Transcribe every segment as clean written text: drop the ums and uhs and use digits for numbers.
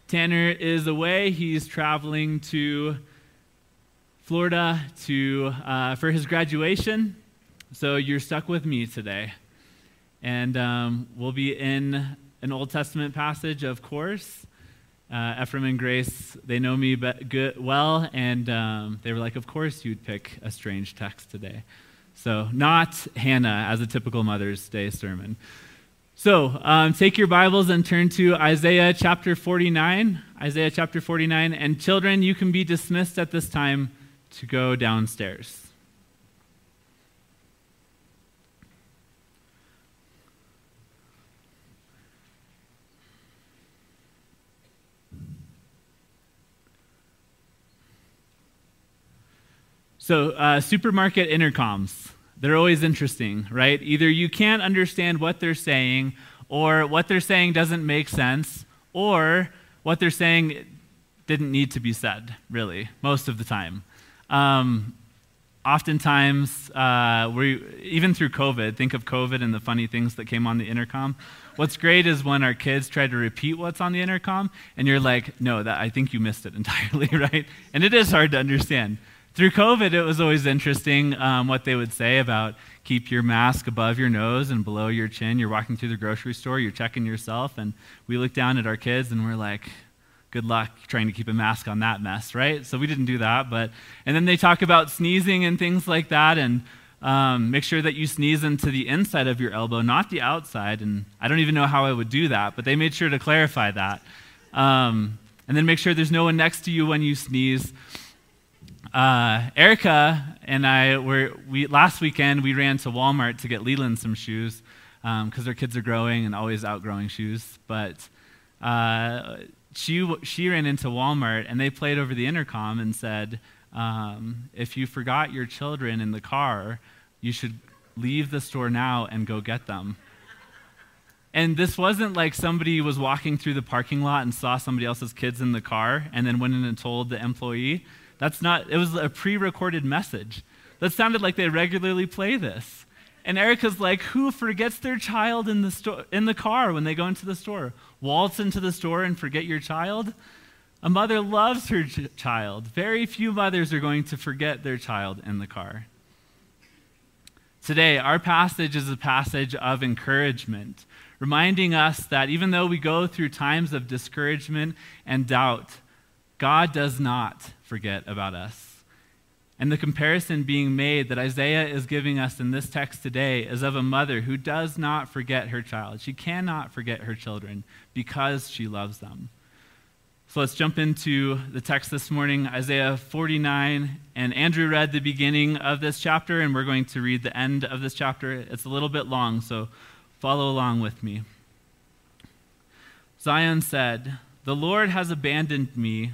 Tanner is away. He's traveling to Florida for his graduation. So you're stuck with me today. And we'll be in an Old Testament passage, of course. Ephraim and Grace, they know me well, and they were like, of course you'd pick a strange text today. So not Hannah as a typical Mother's Day sermon. So take your Bibles and turn to Isaiah chapter 49. Isaiah chapter 49. And children, you can be dismissed at this time to go downstairs. So supermarket intercoms. They're always interesting, right? Either you can't understand what they're saying, or what they're saying doesn't make sense, or what they're saying didn't need to be said, really, most of the time. Oftentimes, even through COVID, think of COVID and the funny things that came on the intercom. What's great is when our kids try to repeat what's on the intercom, and you're like, no, I think you missed it entirely, right? And it is hard to understand. Through COVID, it was always interesting what they would say about keep your mask above your nose and below your chin. You're walking through the grocery store, you're checking yourself, and we look down at our kids and we're like, good luck trying to keep a mask on that mess, right? So we didn't do that. And then they talk about sneezing and things like that, and make sure that you sneeze into the inside of your elbow, not the outside. And I don't even know how I would do that, but they made sure to clarify that. And then make sure there's no one next to you when you sneeze. Erica and I last weekend we ran to Walmart to get Leland some shoes because their kids are growing and always outgrowing shoes. But she ran into Walmart and they played over the intercom and said, if you forgot your children in the car, you should leave the store now and go get them. And this wasn't like somebody was walking through the parking lot and saw somebody else's kids in the car and then went in and told the employee. It was a pre-recorded message. That sounded like they regularly play this. And Erica's like, who forgets their child in the car when they go into the store? Waltz into the store and forget your child? A mother loves her child. Very few mothers are going to forget their child in the car. Today, our passage is a passage of encouragement, reminding us that even though we go through times of discouragement and doubt, God does not forget about us. And the comparison being made that Isaiah is giving us in this text today is of a mother who does not forget her child. She cannot forget her children because she loves them. So let's jump into the text this morning, Isaiah 49. And Andrew read the beginning of this chapter, and we're going to read the end of this chapter. It's a little bit long, so follow along with me. Zion said, "The Lord has abandoned me.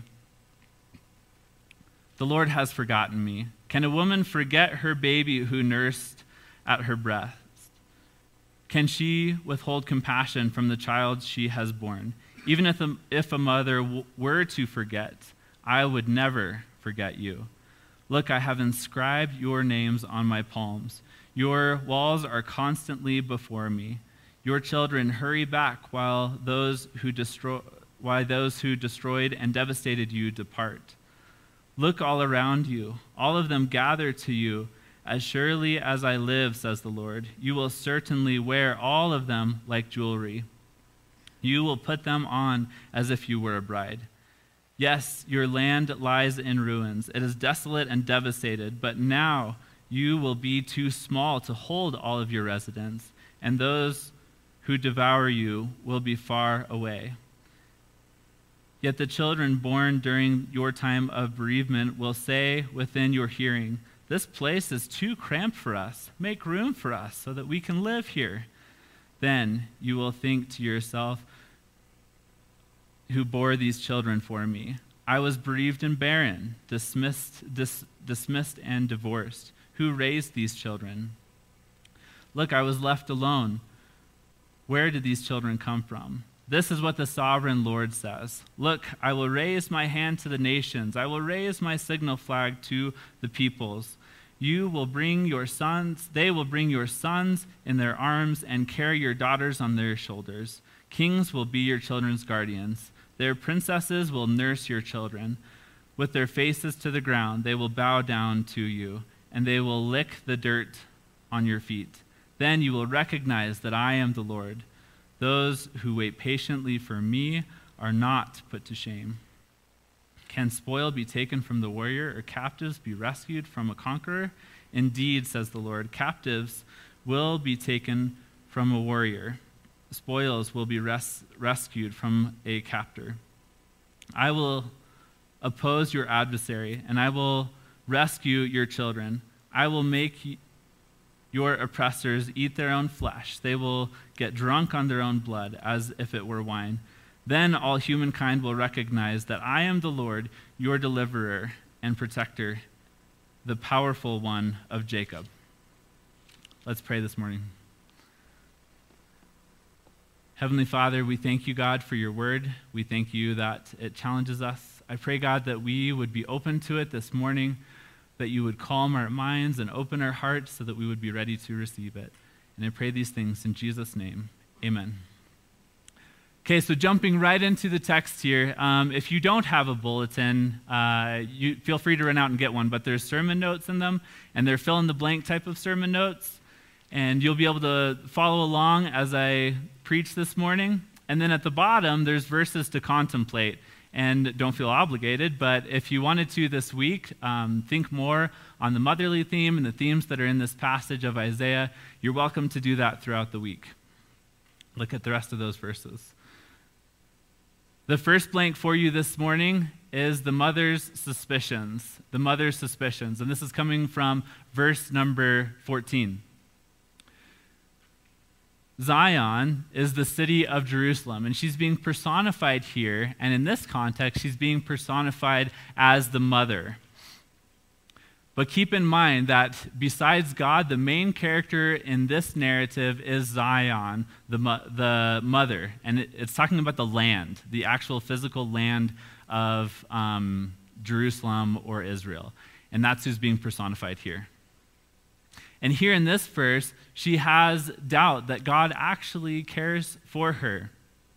The Lord has forgotten me. Can a woman forget her baby who nursed at her breast? Can she withhold compassion from the child she has borne? Even if a mother were to forget, I would never forget you. Look, I have inscribed your names on my palms. Your walls are constantly before me. Your children hurry back while those who destroyed and devastated you depart. Look all around you. All of them gather to you. As surely as I live, says the Lord, you will certainly wear all of them like jewelry. You will put them on as if you were a bride. Yes, your land lies in ruins. It is desolate and devastated, but now you will be too small to hold all of your residents, and those who devour you will be far away. Yet the children born during your time of bereavement will say within your hearing, 'This place is too cramped for us. Make room for us so that we can live here.' Then you will think to yourself, 'Who bore these children for me? I was bereaved and barren, dismissed and divorced. Who raised these children? Look, I was left alone. Where did these children come from?' This is what the sovereign Lord says. Look, I will raise my hand to the nations. I will raise my signal flag to the peoples. They will bring your sons in their arms and carry your daughters on their shoulders. Kings will be your children's guardians. Their princesses will nurse your children. With their faces to the ground, they will bow down to you, and they will lick the dirt on your feet. Then you will recognize that I am the Lord. Those who wait patiently for me are not put to shame. Can spoil be taken from the warrior, or captives be rescued from a conqueror? Indeed, says the Lord, captives will be taken from a warrior. Spoils will be rescued from a captor. I will oppose your adversary, and I will rescue your children. I will make your oppressors eat their own flesh. They will get drunk on their own blood, as if it were wine. Then all humankind will recognize that I am the Lord, your deliverer and protector, the powerful one of Jacob. Let's pray this morning. Heavenly Father, we thank you, God, for your word. We thank you that it challenges us. I pray, God, that we would be open to it this morning, that you would calm our minds and open our hearts so that we would be ready to receive it. And I pray these things in Jesus' name. Amen. Okay, so jumping right into the text here, if you don't have a bulletin, you feel free to run out and get one, but there's sermon notes in them, and they're fill-in-the-blank type of sermon notes, and you'll be able to follow along as I preach this morning. And then at the bottom, there's verses to contemplate, and don't feel obligated, but if you wanted to this week, think more on the motherly theme and the themes that are in this passage of Isaiah, you're welcome to do that throughout the week. Look at the rest of those verses. The first blank for you this morning is the mother's suspicions. The mother's suspicions. And this is coming from verse number 14. Zion is the city of Jerusalem, and she's being personified here, and in this context, she's being personified as the mother. But keep in mind that besides God, the main character in this narrative is Zion, the mother. And it's talking about the land, the actual physical land of Jerusalem or Israel. And that's who's being personified here. And here in this verse, she has doubt that God actually cares for her.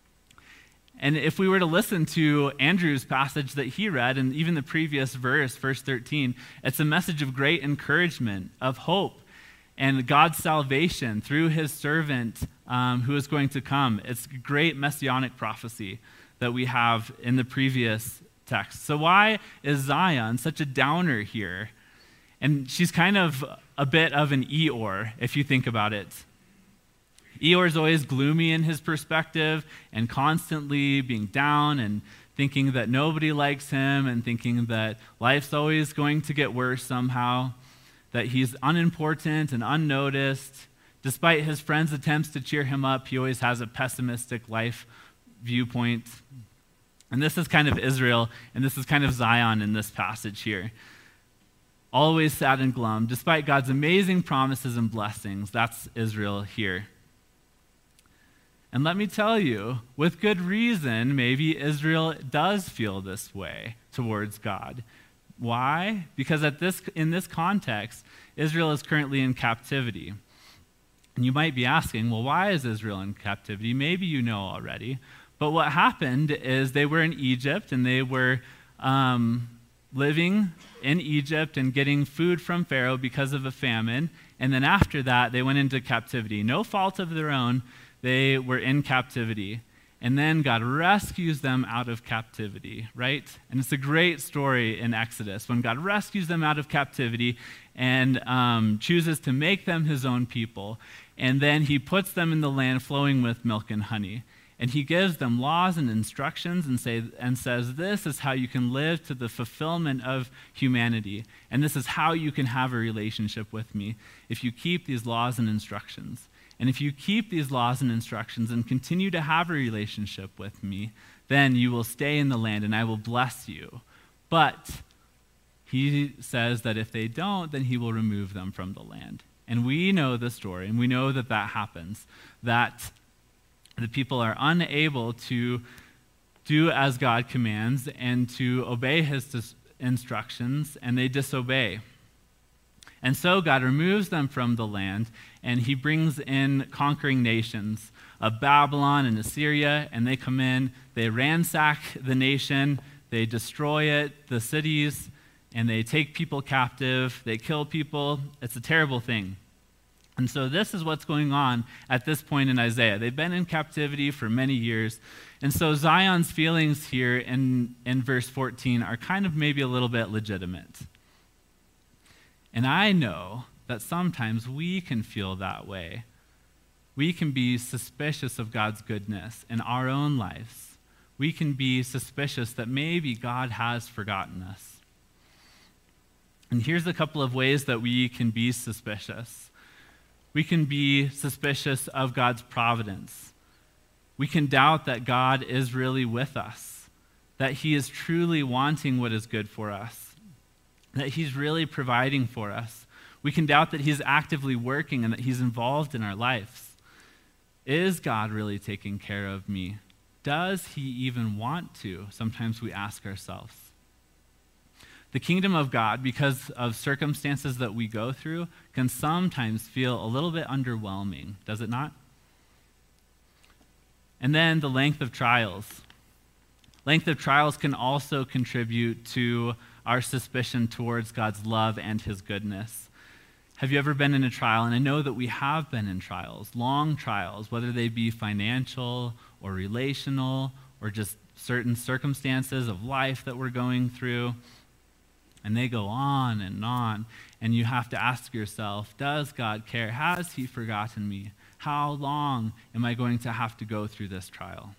And if we were to listen to Andrew's passage that he read, and even the previous verse, verse 13, it's a message of great encouragement, of hope, and God's salvation through his servant who is going to come. It's great messianic prophecy that we have in the previous text. So why is Zion such a downer here? And she's kind of a bit of an Eeyore, if you think about it. Eeyore is always gloomy in his perspective and constantly being down and thinking that nobody likes him and thinking that life's always going to get worse somehow, that he's unimportant and unnoticed. Despite his friends' attempts to cheer him up, he always has a pessimistic life viewpoint. And this is kind of Israel, and this is kind of Zion in this passage here. Always sad and glum. Despite God's amazing promises and blessings, that's Israel here. And let me tell you, with good reason, maybe Israel does feel this way towards God. Why? Because in this context, Israel is currently in captivity. And you might be asking, well, why is Israel in captivity? Maybe you know already. But what happened is they were in Egypt, and they were living in Egypt and getting food from Pharaoh because of a famine. And then after that, they went into captivity. No fault of their own. They were in captivity. And then God rescues them out of captivity, right? And it's a great story in Exodus when God rescues them out of captivity and chooses to make them his own people. And then he puts them in the land flowing with milk and honey. And he gives them laws and instructions and says, this is how you can live to the fulfillment of humanity. And this is how you can have a relationship with me if you keep these laws and instructions. And if you keep these laws and instructions and continue to have a relationship with me, then you will stay in the land and I will bless you. But he says that if they don't, then he will remove them from the land. And we know the story, and we know that that happens, that the people are unable to do as God commands and to obey his instructions, and they disobey. And so God removes them from the land, and he brings in conquering nations of Babylon and Assyria, and they come in, they ransack the nation, they destroy it, the cities, and they take people captive, they kill people. It's a terrible thing. And so this is what's going on at this point in Isaiah. They've been in captivity for many years. And so Zion's feelings here in verse 14 are kind of maybe a little bit legitimate. And I know that sometimes we can feel that way. We can be suspicious of God's goodness in our own lives. We can be suspicious that maybe God has forgotten us. And here's a couple of ways that we can be suspicious. We can be suspicious of God's providence. We can doubt that God is really with us, that he is truly wanting what is good for us, that he's really providing for us. We can doubt that he's actively working and that he's involved in our lives. Is God really taking care of me? Does he even want to? Sometimes we ask ourselves. The kingdom of God, because of circumstances that we go through, can sometimes feel a little bit underwhelming, does it not? And then the length of trials. Length of trials can also contribute to our suspicion towards God's love and his goodness. Have you ever been in a trial? And I know that we have been in trials, long trials, whether they be financial or relational or just certain circumstances of life that we're going through. And they go on, and you have to ask yourself, does God care? Has he forgotten me? How long am I going to have to go through this trial?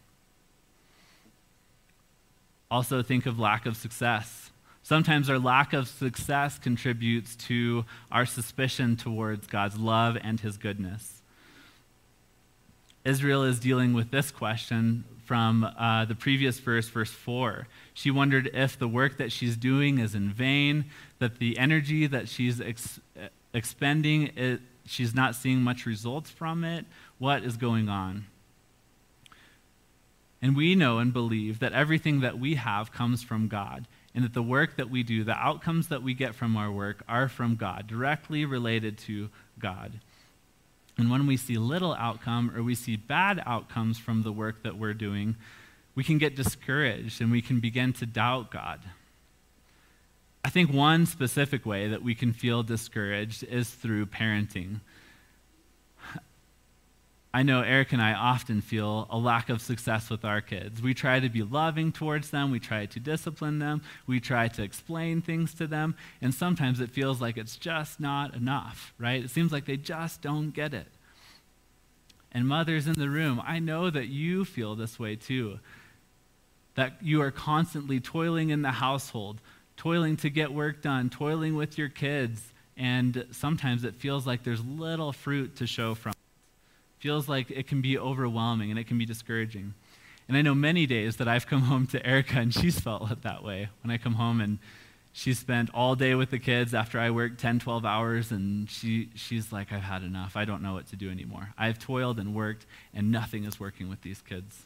Also, think of lack of success. Sometimes our lack of success contributes to our suspicion towards God's love and his goodness. Israel is dealing with this question from the previous verse, verse 4. She wondered if the work that she's doing is in vain, that the energy that she's expending, she's not seeing much results from it. What is going on? And we know and believe that everything that we have comes from God, and that the work that we do, the outcomes that we get from our work are from God, directly related to God. And when we see little outcome or we see bad outcomes from the work that we're doing, we can get discouraged and we can begin to doubt God. I think one specific way that we can feel discouraged is through parenting. I know Eric and I often feel a lack of success with our kids. We try to be loving towards them, we try to discipline them, we try to explain things to them, and sometimes it feels like it's just not enough, right? It seems like they just don't get it. And mothers in the room, I know that you feel this way too, that you are constantly toiling in the household, toiling to get work done, toiling with your kids, and sometimes it feels like there's little fruit to show from it. Feels like it can be overwhelming and it can be discouraging. And I know many days that I've come home to Erica and she's felt it that way. When I come home and she's spent all day with the kids after I work 10, 12 hours and she's like, I've had enough. I don't know what to do anymore. I've toiled and worked and nothing is working with these kids.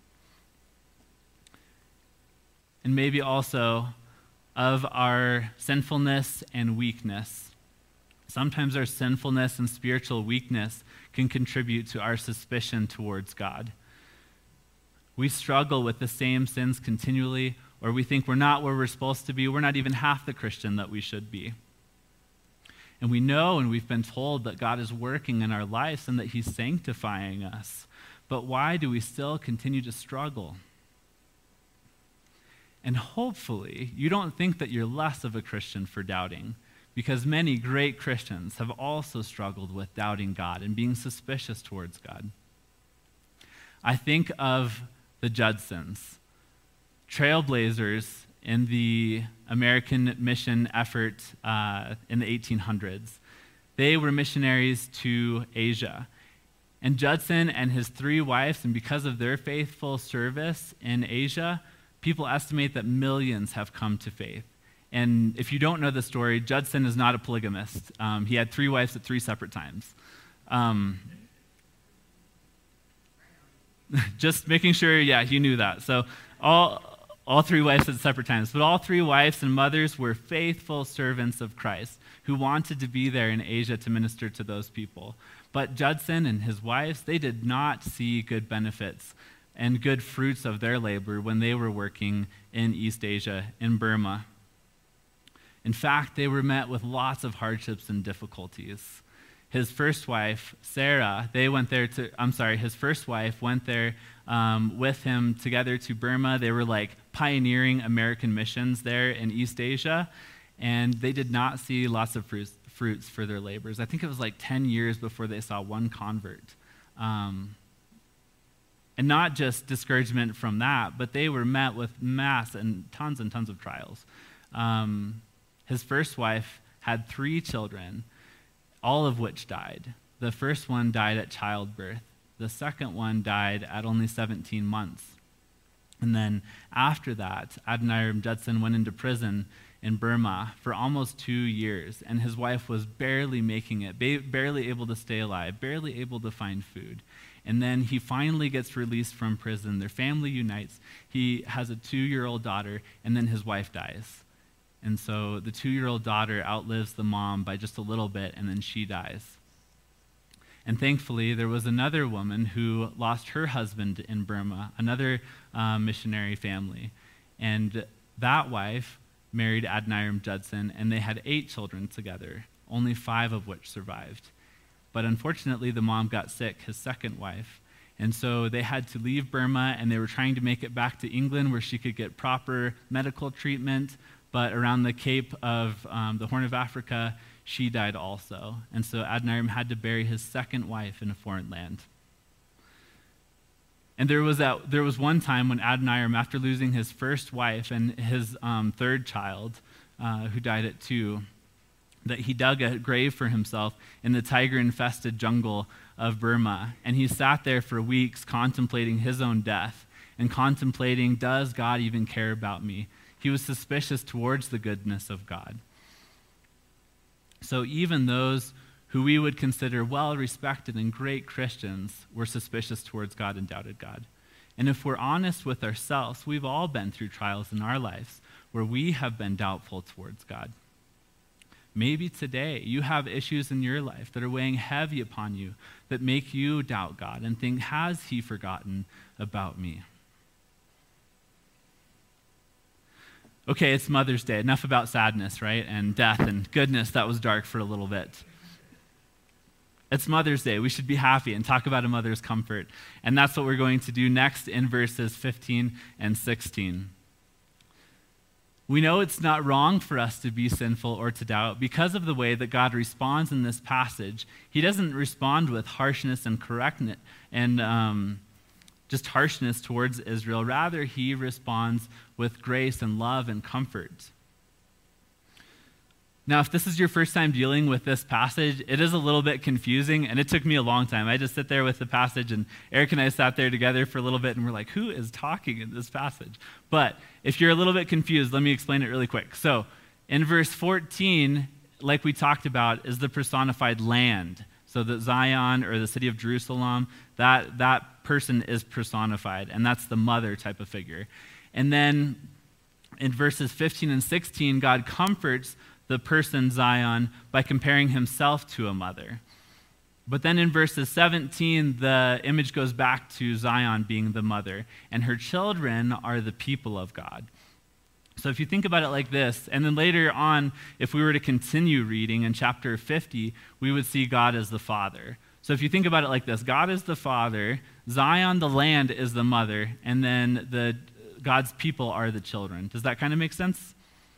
And maybe also of our sinfulness and weakness. Sometimes our sinfulness and spiritual weakness can contribute to our suspicion towards God. We struggle with the same sins continually, or we think we're not where we're supposed to be. We're not even half the Christian that we should be. And we know and we've been told that God is working in our lives and that he's sanctifying us. But why do we still continue to struggle? And hopefully, you don't think that you're less of a Christian for doubting, because many great Christians have also struggled with doubting God and being suspicious towards God. I think of the Judsons, trailblazers in the American mission effort in the 1800s. They were missionaries to Asia. And Judson and his 3 wives, and because of their faithful service in Asia, people estimate that millions have come to faith. And if you don't know the story, Judson is not a polygamist. He had 3 wives at 3 separate times. Just making sure, yeah, he knew that. So all All three wives at separate times. But all three wives and mothers were faithful servants of Christ who wanted to be there in Asia to minister to those people. But Judson and his wives, they did not see good benefits and good fruits of their labor when they were working in East Asia, in Burma. In fact, they were met with lots of hardships and difficulties. His first wife, Sarah, his first wife went there with him together to Burma. They were like pioneering American missions there in East Asia, and they did not see lots of fruits for their labors. I think it was like 10 years before they saw one convert. And not just discouragement from that, but they were met with mass and tons of trials. His first wife had 3 children, all of which died. The first one died at childbirth. The second one died at only 17 months. And then after that, Adoniram Judson went into prison in Burma for almost 2 years, and his wife was barely making it, barely able to stay alive, barely able to find food. And then he finally gets released from prison. Their family unites. He has a 2-year-old daughter, and then his wife dies. And so the 2-year-old daughter outlives the mom by just a little bit, and then she dies. And thankfully, there was another woman who lost her husband in Burma, another missionary family. And that wife married Adoniram Judson, and they had 8 children together, only 5 of which survived. But unfortunately, the mom got sick, his second wife. And so they had to leave Burma, and they were trying to make it back to England where she could get proper medical treatment. But around the Cape of the Horn of Africa, she died also. And so Adoniram had to bury his second wife in a foreign land. And there was one time when Adoniram, after losing his first wife and his third child, who died at 2, that he dug a grave for himself in the tiger-infested jungle of Burma. And he sat there for weeks contemplating his own death and contemplating, does God even care about me? He was suspicious towards the goodness of God. So even those who we would consider well-respected and great Christians were suspicious towards God and doubted God. And if we're honest with ourselves, we've all been through trials in our lives where we have been doubtful towards God. Maybe today you have issues in your life that are weighing heavy upon you that make you doubt God and think, has he forgotten about me? Okay, it's Mother's Day. Enough about sadness, right? And death and goodness, that was dark for a little bit. It's Mother's Day. We should be happy and talk about a mother's comfort. And that's what we're going to do next in verses 15 and 16. We know it's not wrong for us to be sinful or to doubt because of the way that God responds in this passage. He doesn't respond with harshness and correctness and just harshness towards Israel. Rather, he responds with grace and love and comfort. Now, if this is your first time dealing with this passage, it is a little bit confusing, and it took me a long time. I just sit there with the passage, and Eric and I sat there together for a little bit, and we're like, who is talking in this passage? But if you're a little bit confused, let me explain it really quick. So in verse 14, like we talked about, is the personified land. So that Zion, or the city of Jerusalem, that person is personified, and that's the mother type of figure. And then in verses 15 and 16, God comforts the person Zion by comparing himself to a mother. But then in verses 17, the image goes back to Zion being the mother, and her children are the people of God. So if you think about it like this, and then later on, if we were to continue reading in chapter 50, we would see God as the father. So if you think about it like this, God is the father, Zion, the land, is the mother, and then God's people are the children. Does that kind of make sense?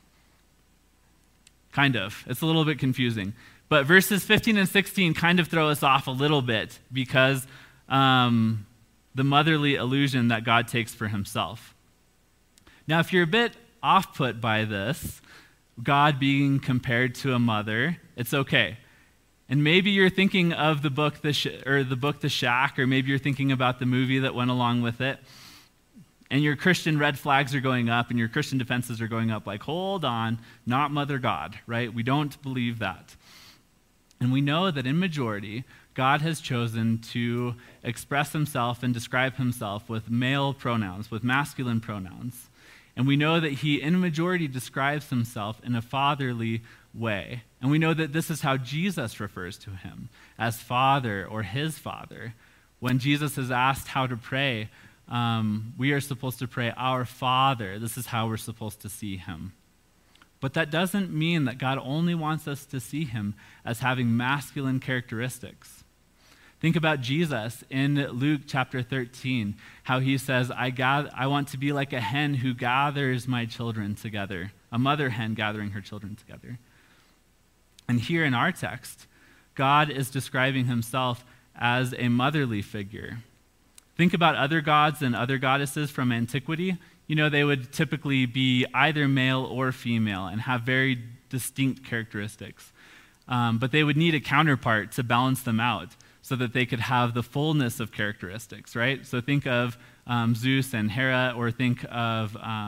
Kind of. It's a little bit confusing. But verses 15 and 16 kind of throw us off a little bit because the motherly illusion that God takes for himself. Now, if you're a bit off-put by this, God being compared to a mother, it's okay. And maybe you're thinking of the book The Shack, or maybe you're thinking about the movie that went along with it. And your Christian red flags are going up and your Christian defenses are going up like, hold on, not Mother God, right? We don't believe that. And we know that in majority, God has chosen to express himself and describe himself with male pronouns, with masculine pronouns. And we know that he, in majority, describes himself in a fatherly way. And we know that this is how Jesus refers to him, as Father or his Father. When Jesus is asked how to pray, we are supposed to pray, Our Father. This is how we're supposed to see him. But that doesn't mean that God only wants us to see him as having masculine characteristics. Think about Jesus in Luke chapter 13, how he says, I want to be like a hen who gathers my children together, a mother hen gathering her children together. And here in our text, God is describing himself as a motherly figure. Think about other gods and other goddesses from antiquity. You know, they would typically be either male or female and have very distinct characteristics. But they would need a counterpart to balance them out, so that they could have the fullness of characteristics, right? So think of Zeus and Hera, or think of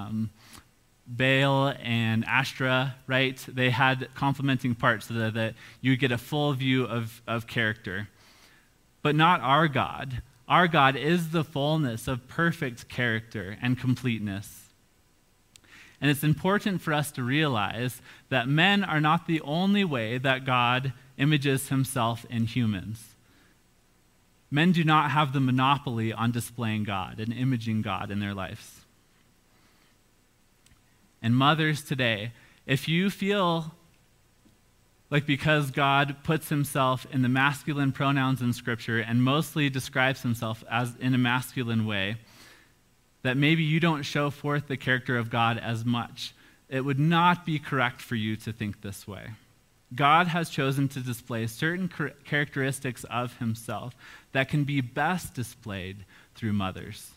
Baal and Ashtra, right? They had complementing parts so that you get a full view of character. But not our God. Our God is the fullness of perfect character and completeness. And it's important for us to realize that men are not the only way that God images himself in humans. Men do not have the monopoly on displaying God and imaging God in their lives. And mothers today, if you feel like because God puts himself in the masculine pronouns in Scripture and mostly describes himself as in a masculine way, that maybe you don't show forth the character of God as much, it would not be correct for you to think this way. God has chosen to display certain characteristics of himself that can be best displayed through mothers.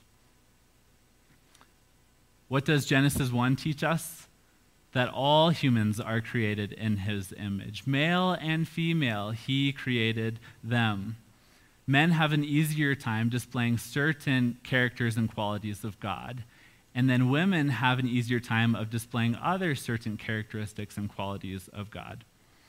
What does Genesis 1 teach us? That all humans are created in his image. Male and female, he created them. Men have an easier time displaying certain characters and qualities of God. And then women have an easier time of displaying other certain characteristics and qualities of God.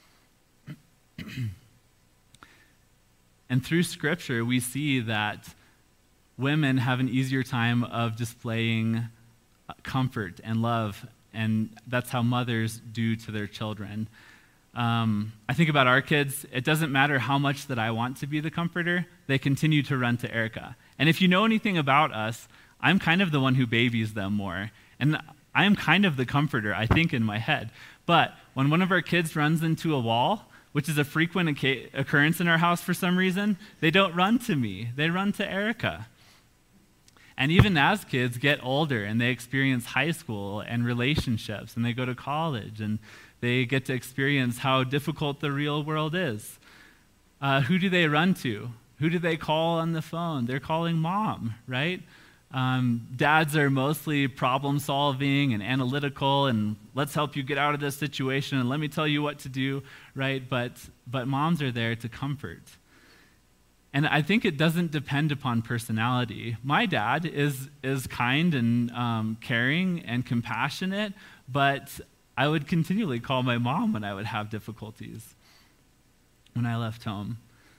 And through Scripture, we see that women have an easier time of displaying comfort and love, and that's how mothers do to their children. I think about our kids. It doesn't matter how much that I want to be the comforter, they continue to run to Erica. And if you know anything about us, I'm kind of the one who babies them more. And I am kind of the comforter, I think, in my head. But when one of our kids runs into a wall, which is a frequent occurrence in our house for some reason, they don't run to me. They run to Erica. And even as kids get older and they experience high school and relationships and they go to college and they get to experience how difficult the real world is, who do they run to? Who do they call on the phone? They're calling mom, right? Dads are mostly problem-solving and analytical, and let's help you get out of this situation, and let me tell you what to do, right? But moms are there to comfort. And I think it doesn't depend upon personality. My dad is kind and caring and compassionate, but I would continually call my mom when I would have difficulties when I left home.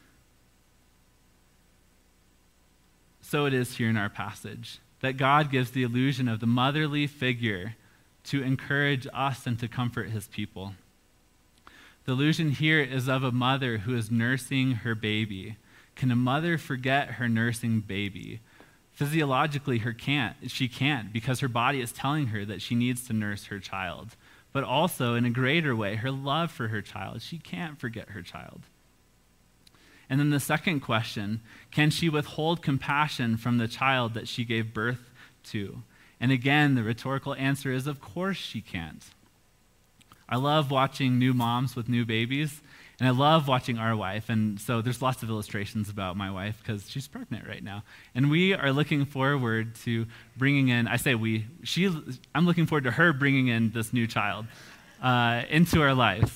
So it is here in our passage, that God gives the illusion of the motherly figure to encourage us and to comfort his people. The illusion here is of a mother who is nursing her baby. Can a mother forget her nursing baby? Physiologically, she can't, because her body is telling her that she needs to nurse her child. But also, in a greater way, her love for her child. She can't forget her child. And then the second question, can she withhold compassion from the child that she gave birth to? And again, the rhetorical answer is, of course she can't. I love watching new moms with new babies, and I love watching our wife. And so there's lots of illustrations about my wife because she's pregnant right now. And we are looking forward to bringing in, I say we, I'm looking forward to her bringing in this new child into our lives.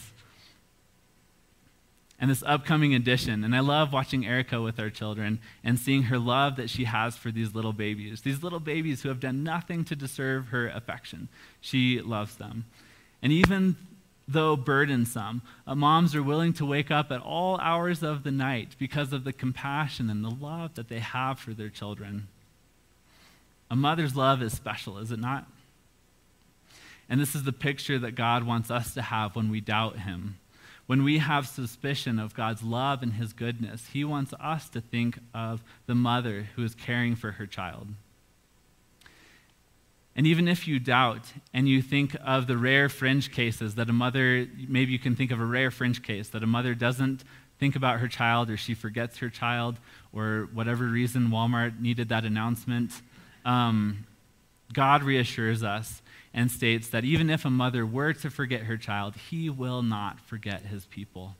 And this upcoming addition. And I love watching Erica with our children and seeing her love that she has for these little babies who have done nothing to deserve her affection. She loves them. And even though burdensome, moms are willing to wake up at all hours of the night because of the compassion and the love that they have for their children. A mother's love is special, is it not? And this is the picture that God wants us to have when we doubt him. When we have suspicion of God's love and his goodness, he wants us to think of the mother who is caring for her child. And even if you doubt and you think of the rare fringe cases that a mother, maybe you can think of a rare fringe case that a mother doesn't think about her child, or she forgets her child, or whatever reason Walmart needed that announcement, God reassures us and states that even if a mother were to forget her child, he will not forget his people.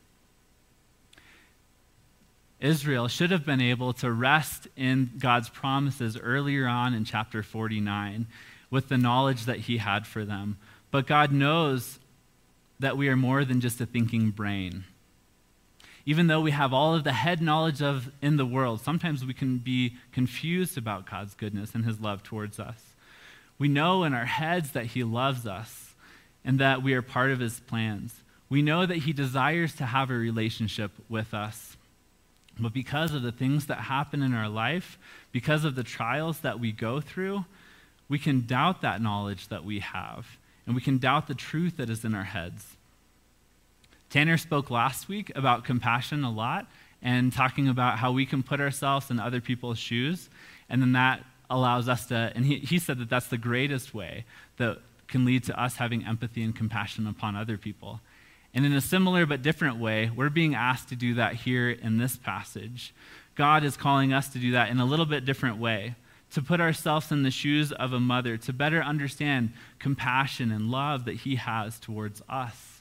Israel should have been able to rest in God's promises earlier on in chapter 49 with the knowledge that he had for them. But God knows that we are more than just a thinking brain. Even though we have all of the head knowledge of in the world, sometimes we can be confused about God's goodness and his love towards us. We know in our heads that he loves us and that we are part of his plans. We know that he desires to have a relationship with us. But because of the things that happen in our life, because of the trials that we go through, we can doubt that knowledge that we have, and we can doubt the truth that is in our heads. Tanner spoke last week about compassion a lot and talking about how we can put ourselves in other people's shoes, and then that allows us to, and he said that that's the greatest way that can lead to us having empathy and compassion upon other people. And in a similar but different way, we're being asked to do that here in this passage. God is calling us to do that in a little bit different way, to put ourselves in the shoes of a mother, to better understand compassion and love that he has towards us.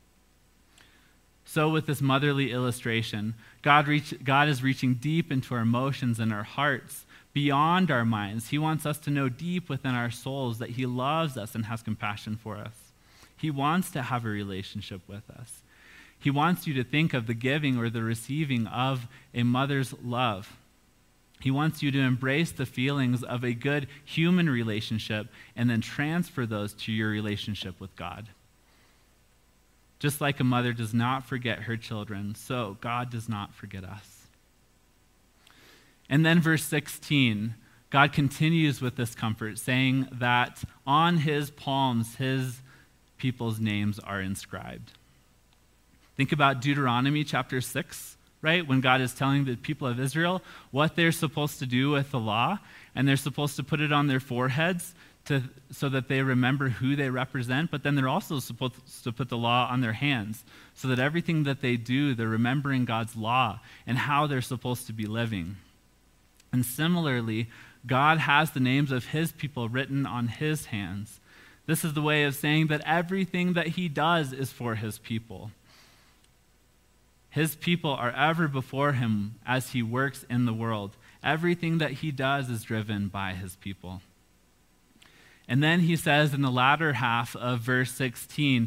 So with this motherly illustration, God is reaching deep into our emotions and our hearts, beyond our minds. He wants us to know deep within our souls that he loves us and has compassion for us. He wants to have a relationship with us. He wants you to think of the giving or the receiving of a mother's love. He wants you to embrace the feelings of a good human relationship and then transfer those to your relationship with God. Just like a mother does not forget her children, so God does not forget us. And then verse 16, God continues with this comfort, saying that on his palms, his people's names are inscribed. Think about Deuteronomy chapter 6, right? When God is telling the people of Israel what they're supposed to do with the law, and they're supposed to put it on their foreheads so that they remember who they represent, but then they're also supposed to put the law on their hands so that everything that they do, they're remembering God's law and how they're supposed to be living. And similarly, God has the names of his people written on his hands. This is the way of saying that everything that he does is for his people. His people are ever before him as he works in the world. Everything that he does is driven by his people. And then he says in the latter half of verse 16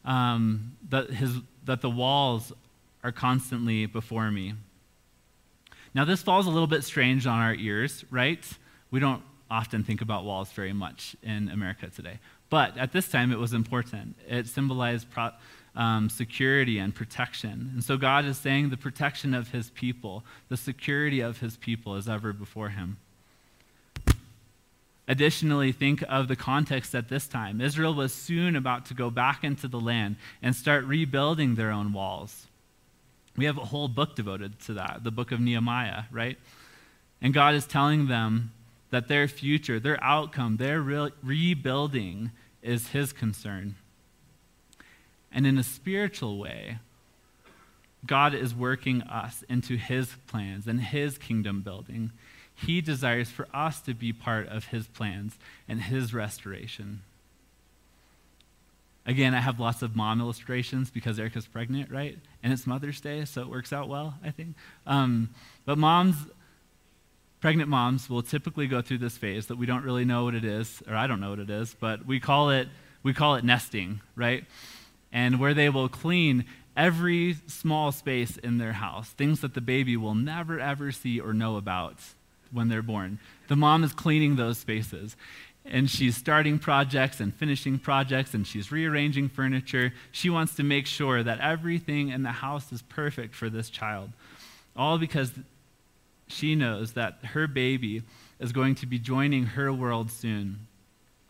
that the walls are constantly before me. Now, this falls a little bit strange on our ears, right? We don't often think about walls very much in America today. But at this time, it was important. It symbolized security and protection. And so God is saying the protection of his people, the security of his people is ever before him. Additionally, think of the context at this time. Israel was soon about to go back into the land and start rebuilding their own walls. We have a whole book devoted to that, the book of Nehemiah, right? And God is telling them that their future, their outcome, their rebuilding is his concern. And in a spiritual way, God is working us into his plans and his kingdom building. He desires for us to be part of his plans and his restoration. Again, I have lots of mom illustrations because Erica's pregnant, right? And it's Mother's Day, so it works out well, I think. But pregnant moms will typically go through this phase that we don't really know what it is, or I don't know what it is, but we call it nesting, right? And where they will clean every small space in their house, things that the baby will never, ever see or know about when they're born. The mom is cleaning those spaces. And she's starting projects and finishing projects, and she's rearranging furniture. She wants to make sure that everything in the house is perfect for this child. All because she knows that her baby is going to be joining her world soon.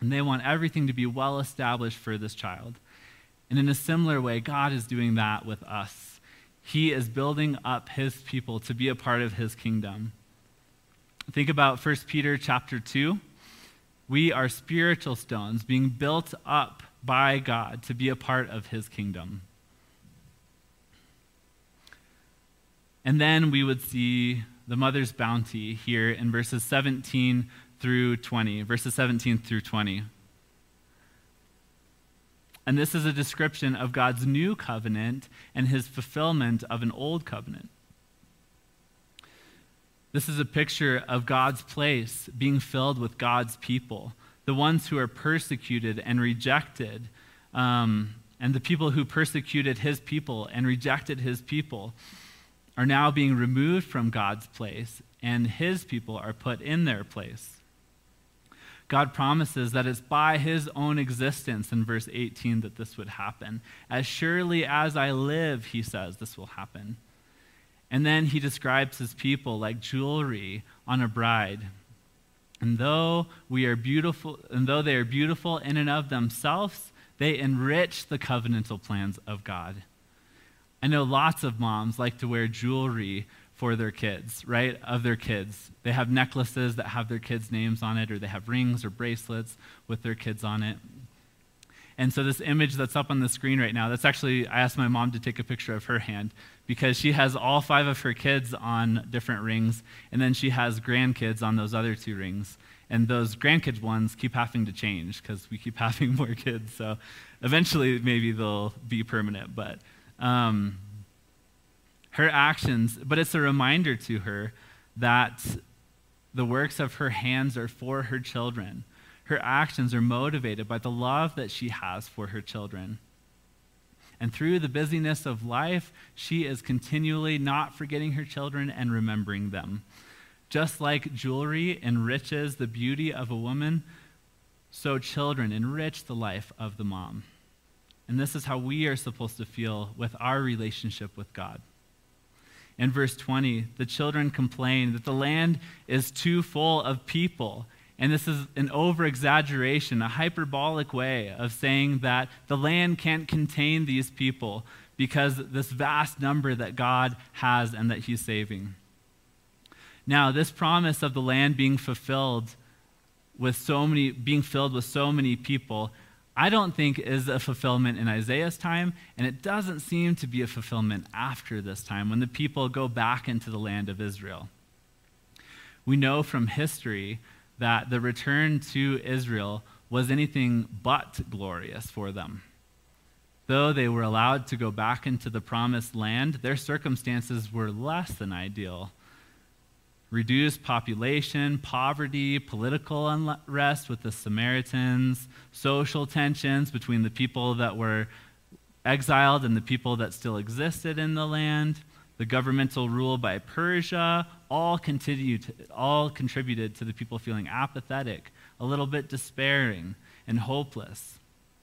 And they want everything to be well established for this child. And in a similar way, God is doing that with us. He is building up his people to be a part of his kingdom. Think about 1 Peter chapter 2. We are spiritual stones being built up by God to be a part of his kingdom. And then we would see the mother's bounty here in verses 17 through 20. Verses 17 through 20. And this is a description of God's new covenant and his fulfillment of an old covenant. This is a picture of God's place being filled with God's people, the ones who are persecuted and rejected, and the people who persecuted his people and rejected his people are now being removed from God's place, and his people are put in their place. God promises that it's by his own existence in verse 18 that this would happen. As surely as I live, he says, this will happen. And then he describes his people like jewelry on a bride. And though they are beautiful in and of themselves, they enrich the covenantal plans of God. I know lots of moms like to wear jewelry for their kids, right? Of their kids. They have necklaces that have their kids' names on it, or they have rings or bracelets with their kids on it. And so this image that's up on the screen right now, that's actually, I asked my mom to take a picture of her hand because she has all 5 of her kids on different rings, and then she has grandkids on those other 2 rings. And those grandkids ones keep having to change because we keep having more kids. So eventually maybe they'll be permanent, but her actions, but it's a reminder to her that the works of her hands are for her children. Her actions are motivated by the love that she has for her children. And through the busyness of life, she is continually not forgetting her children and remembering them. Just like jewelry enriches the beauty of a woman, so children enrich the life of the mom. And this is how we are supposed to feel with our relationship with God. In verse 20, the children complain that the land is too full of people. And this is an over-exaggeration, a hyperbolic way of saying that the land can't contain these people because this vast number that God has and that he's saving. Now, this promise of the land being filled with so many people, I don't think is a fulfillment in Isaiah's time, and it doesn't seem to be a fulfillment after this time when the people go back into the land of Israel. We know from history that the return to Israel was anything but glorious for them. Though they were allowed to go back into the promised land, their circumstances were less than ideal. Reduced population, poverty, political unrest with the Samaritans, social tensions between the people that were exiled and the people that still existed in the land, the governmental rule by Persia, all contributed to the people feeling apathetic, a little bit despairing, and hopeless.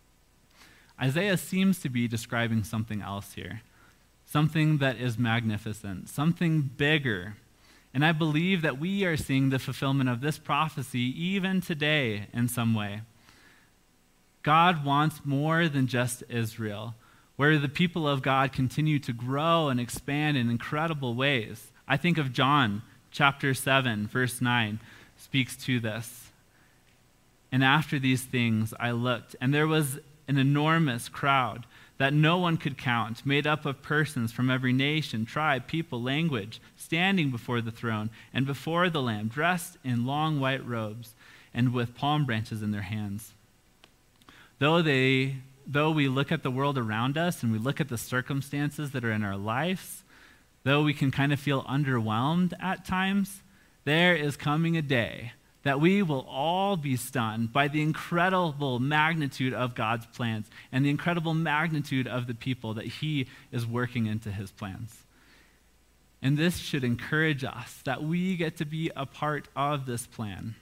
Isaiah seems to be describing something else here, something that is magnificent, something bigger. And I believe that we are seeing the fulfillment of this prophecy even today in some way. God wants more than just Israel, where the people of God continue to grow and expand in incredible ways. I think of John chapter 7, verse 9, speaks to this. And after these things I looked, and there was an enormous crowd that no one could count, made up of persons from every nation, tribe, people, language, standing before the throne and before the Lamb, dressed in long white robes and with palm branches in their hands. Though we look at the world around us and we look at the circumstances that are in our lives, though we can kind of feel underwhelmed at times, there is coming a day that we will all be stunned by the incredible magnitude of God's plans and the incredible magnitude of the people that he is working into his plans. And this should encourage us that we get to be a part of this plan.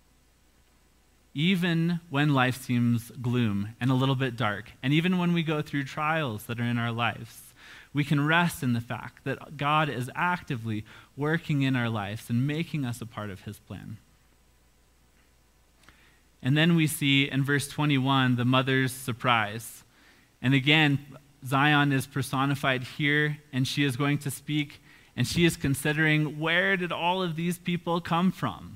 Even when life seems gloom and a little bit dark, and even when we go through trials that are in our lives, we can rest in the fact that God is actively working in our lives and making us a part of his plan. And then we see in verse 21 the mother's surprise. And again, Zion is personified here, and she is going to speak, and she is considering, where did all of these people come from?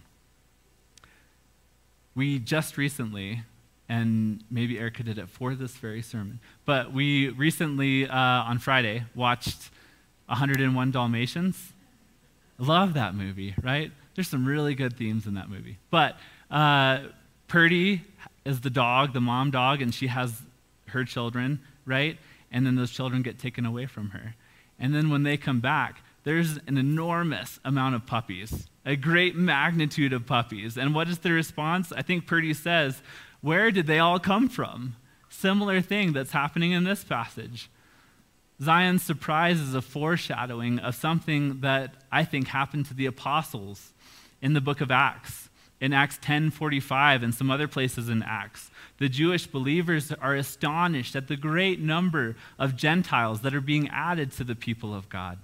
We just recently, and maybe Erica did it for this very sermon, but we recently, on Friday, watched 101 Dalmatians. Love that movie, right? There's some really good themes in that movie. But Purdy is the dog, the mom dog, and she has her children, right? And then those children get taken away from her. And then when they come back, there's an enormous amount of puppies, a great magnitude of puppies. And what is the response? I think Purdy says, where did they all come from? Similar thing that's happening in this passage. Zion's surprise is a foreshadowing of something that I think happened to the apostles in the book of Acts. In Acts 10:45 and some other places in Acts, the Jewish believers are astonished at the great number of Gentiles that are being added to the people of God.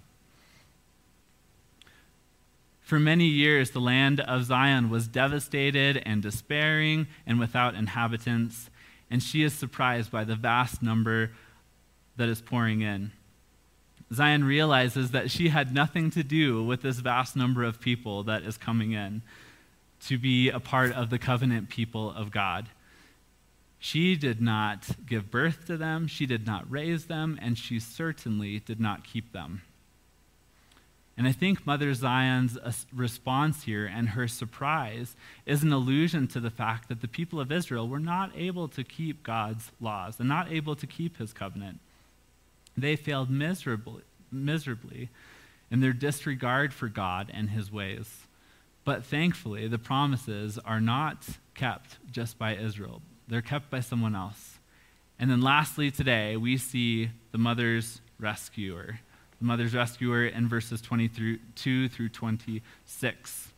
For many years, the land of Zion was devastated and despairing and without inhabitants, and she is surprised by the vast number that is pouring in. Zion realizes that she had nothing to do with this vast number of people that is coming in to be a part of the covenant people of God. She did not give birth to them, she did not raise them, and she certainly did not keep them. And I think Mother Zion's response here and her surprise is an allusion to the fact that the people of Israel were not able to keep God's laws and not able to keep his covenant. They failed miserably in their disregard for God and his ways. But thankfully, the promises are not kept just by Israel. They're kept by someone else. And then lastly today, we see the mother's rescuer. The mother's rescuer in verses 22 through 26.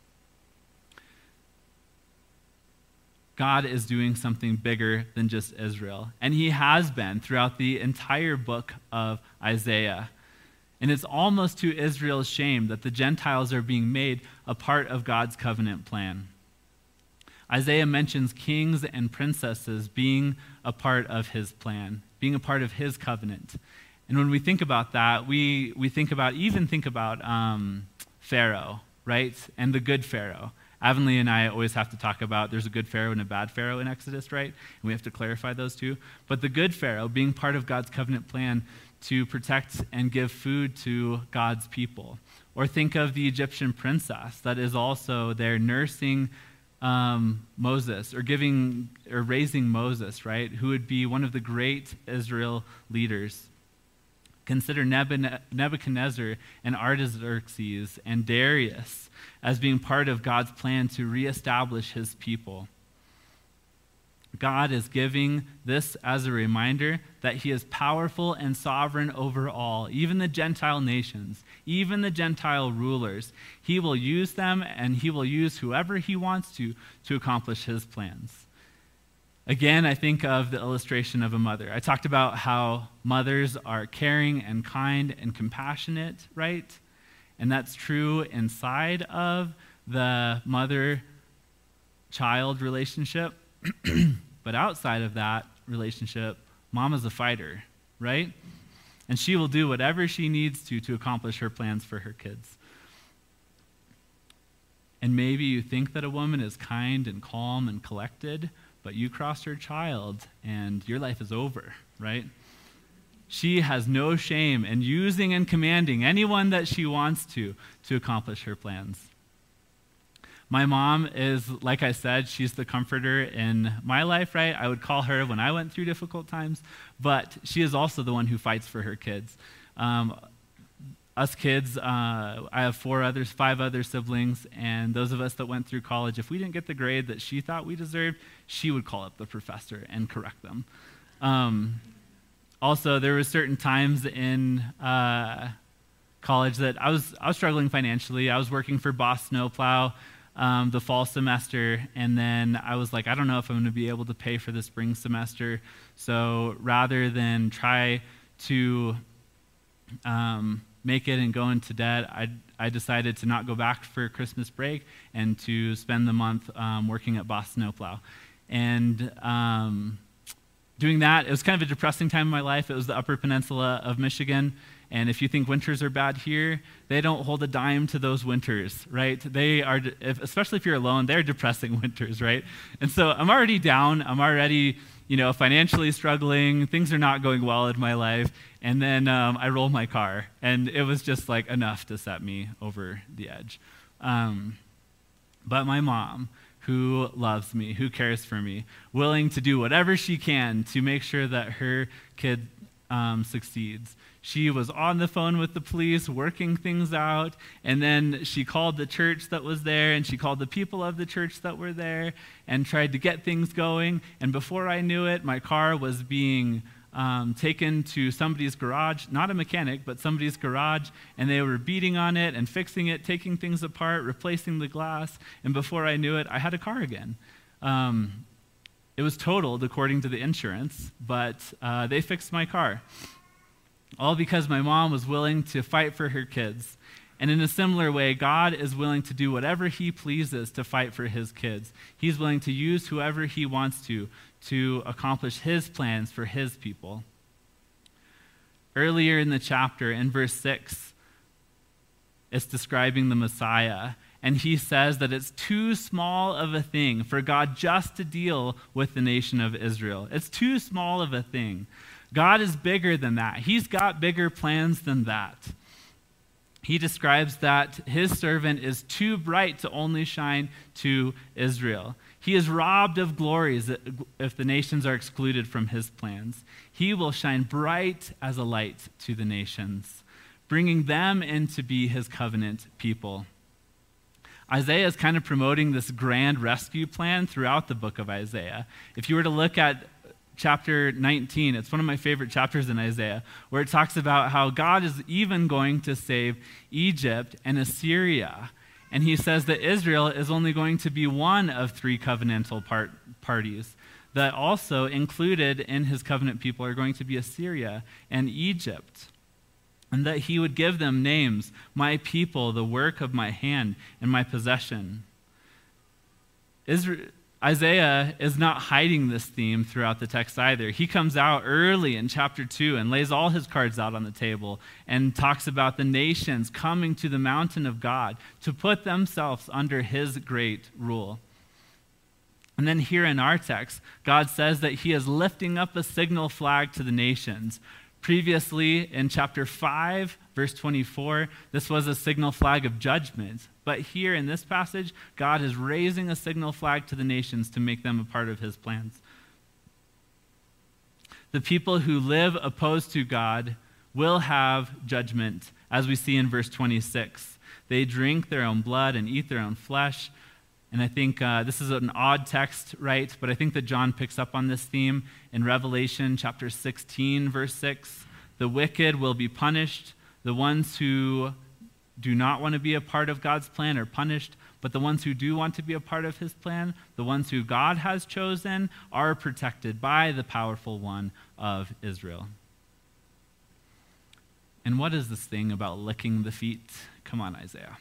God is doing something bigger than just Israel. And he has been throughout the entire book of Isaiah. And it's almost to Israel's shame that the Gentiles are being made a part of God's covenant plan. Isaiah mentions kings and princesses being a part of his plan, being a part of his covenant. And when we think about that, we think about Pharaoh, right? And the good Pharaoh. Avonlea and I always have to talk about there's a good Pharaoh and a bad Pharaoh in Exodus, right? And we have to clarify those two. But the good Pharaoh being part of God's covenant plan to protect and give food to God's people. Or think of the Egyptian princess that is also there nursing Moses or raising Moses, right? Who would be one of the great Israel leaders. Consider Nebuchadnezzar and Artaxerxes and Darius as being part of God's plan to reestablish his people. God is giving this as a reminder that he is powerful and sovereign over all, even the Gentile nations, even the Gentile rulers. He will use them, and he will use whoever he wants to accomplish his plans. Again, I think of the illustration of a mother. I talked about how mothers are caring and kind and compassionate, right? And that's true inside of the mother-child relationship. But outside of that relationship, mama's a fighter, right? And she will do whatever she needs to accomplish her plans for her kids. And maybe you think that a woman is kind and calm and collected, but you cross her child and your life is over, right? She has no shame in using and commanding anyone that she wants to accomplish her plans. My mom is, like I said, she's the comforter in my life, right? I would call her when I went through difficult times, but she is also the one who fights for her kids. Us kids, I have 5 other siblings, and those of us that went through college, if we didn't get the grade that she thought we deserved, she would call up the professor and correct them. Also, there were certain times in college that I was struggling financially. I was working for Boss Snowplow the fall semester, and then I was like, I don't know if I'm going to be able to pay for the spring semester. So rather than try to make it and go into debt, I decided to not go back for Christmas break and to spend the month working at Boss Snowplow. And doing that, it was kind of a depressing time in my life. It was the Upper Peninsula of Michigan. And if you think winters are bad here, they don't hold a dime to those winters, right? They are, especially if you're alone, they're depressing winters, right? And so I'm already down. I'm already, financially struggling. Things are not going well in my life. And then I roll my car, and it was just like enough to set me over the edge. But my mom, who loves me, who cares for me, willing to do whatever she can to make sure that her kid succeeds. She was on the phone with the police, working things out, and then she called the church that was there, and she called the people of the church that were there, and tried to get things going. And before I knew it, my car was being taken to somebody's garage, not a mechanic, but somebody's garage, and they were beating on it and fixing it, taking things apart, replacing the glass, and before I knew it, I had a car again. It was totaled according to the insurance, but they fixed my car. All because my mom was willing to fight for her kids. And in a similar way, God is willing to do whatever he pleases to fight for his kids. He's willing to use whoever he wants to accomplish his plans for his people. Earlier in the chapter, in verse 6, it's describing the Messiah. And he says that it's too small of a thing for God just to deal with the nation of Israel. It's too small of a thing. God is bigger than that. He's got bigger plans than that. He describes that his servant is too bright to only shine to Israel. He is robbed of glories if the nations are excluded from his plans. He will shine bright as a light to the nations, bringing them in to be his covenant people. Isaiah is kind of promoting this grand rescue plan throughout the book of Isaiah. If you were to look at chapter 19, it's one of my favorite chapters in Isaiah, where it talks about how God is even going to save Egypt and Assyria. And he says that Israel is only going to be one of three covenantal parties. That also included in his covenant people are going to be Assyria and Egypt. And that he would give them names, my people, the work of my hand, and my possession. Isaiah is not hiding this theme throughout the text either. He comes out early in chapter 2 and lays all his cards out on the table and talks about the nations coming to the mountain of God to put themselves under his great rule. And then here in our text, God says that he is lifting up a signal flag to the nations. Previously, in chapter 5, verse 24, this was a signal flag of judgment. But here in this passage, God is raising a signal flag to the nations to make them a part of his plans. The people who live opposed to God will have judgment, as we see in verse 26. They drink their own blood and eat their own flesh. And I think this is an odd text, right? But I think that John picks up on this theme in Revelation chapter 16, verse 6. The wicked will be punished. The ones who do not want to be a part of God's plan are punished. But the ones who do want to be a part of his plan, the ones who God has chosen, are protected by the powerful one of Israel. And what is this thing about licking the feet? Come on, Isaiah.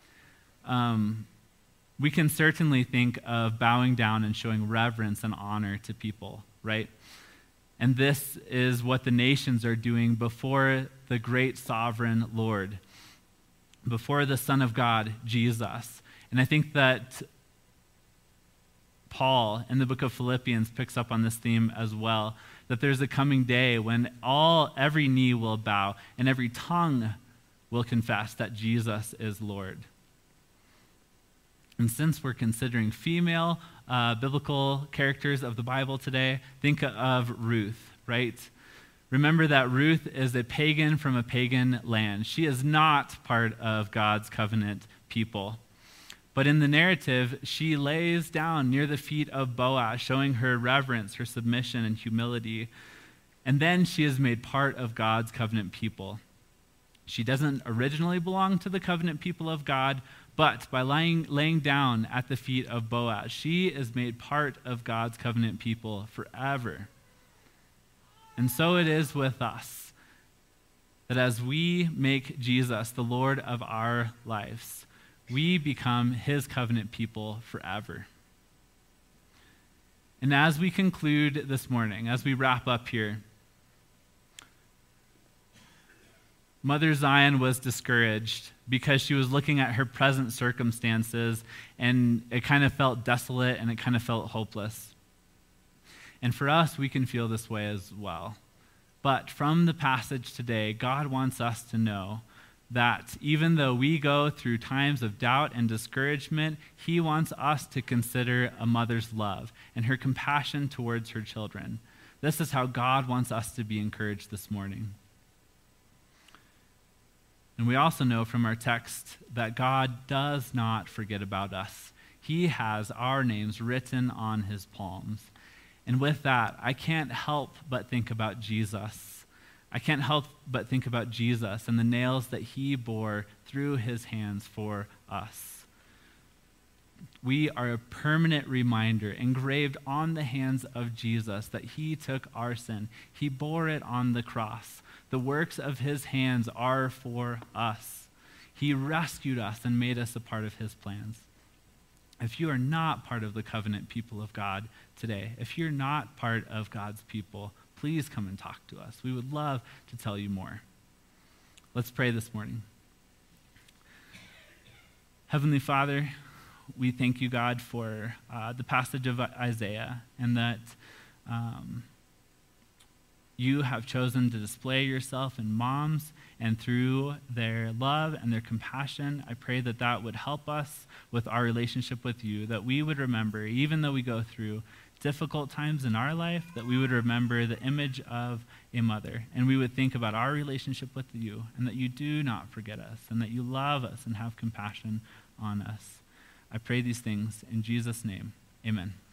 We can certainly think of bowing down and showing reverence and honor to people, right? And this is what the nations are doing before the great sovereign Lord, before the Son of God, Jesus. And I think that Paul in the book of Philippians picks up on this theme as well, that there's a coming day when every knee will bow and every tongue will confess that Jesus is Lord. And since we're considering female biblical characters of the Bible today, think of Ruth, right? Remember that Ruth is a pagan from a pagan land. She is not part of God's covenant people. But in the narrative, she lays down near the feet of Boaz, showing her reverence, her submission, and humility. And then she is made part of God's covenant people. She doesn't originally belong to the covenant people of God, but by laying down at the feet of Boaz, she is made part of God's covenant people forever. And so it is with us, that as we make Jesus the Lord of our lives, we become his covenant people forever. And as we conclude this morning, as we wrap up here, Mother Zion was discouraged because she was looking at her present circumstances, and it kind of felt desolate and it kind of felt hopeless. And for us, we can feel this way as well. But from the passage today, God wants us to know that even though we go through times of doubt and discouragement, he wants us to consider a mother's love and her compassion towards her children. This is how God wants us to be encouraged this morning. And we also know from our text that God does not forget about us. He has our names written on his palms. And with that, I can't help but think about Jesus. I can't help but think about Jesus and the nails that he bore through his hands for us. We are a permanent reminder engraved on the hands of Jesus that he took our sin. He bore it on the cross. The works of his hands are for us. He rescued us and made us a part of his plans. If you are not part of the covenant people of God today, if you're not part of God's people, please come and talk to us. We would love to tell you more. Let's pray this morning. Heavenly Father, we thank you, God, for the passage of Isaiah, and that you have chosen to display yourself in moms, and through their love and their compassion, I pray that that would help us with our relationship with you, that we would remember, even though we go through difficult times in our life, that we would remember the image of a mother, and we would think about our relationship with you, and that you do not forget us, and that you love us and have compassion on us. I pray these things in Jesus' name. Amen.